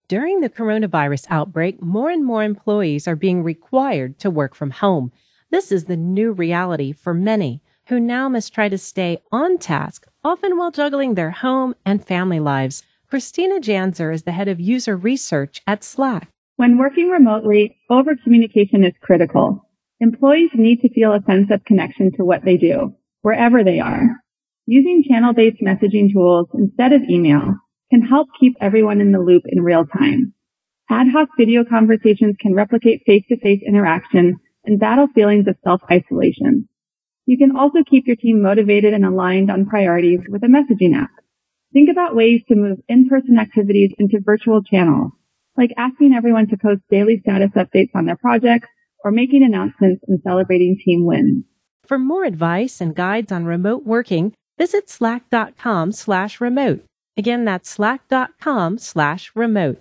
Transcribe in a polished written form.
During the coronavirus outbreak, more and more employees are being required to work from home. This is the new reality for many who now must try to stay on task, often while juggling their home and family lives. Christina Janzer is the head of user research at Slack. When working remotely, over-communication is critical. Employees need to feel a sense of connection to what they do, wherever they are. Using channel-based messaging tools instead of email can help keep everyone in the loop in real time. Ad hoc video conversations can replicate face-to-face interaction and battle feelings of self-isolation. You can also keep your team motivated and aligned on priorities with a messaging app. Think about ways to move in-person activities into virtual channels, like asking everyone to post daily status updates on their projects or making announcements and celebrating team wins. For more advice and guides on remote working, visit slack.com/remote. Again, that's slack.com/remote.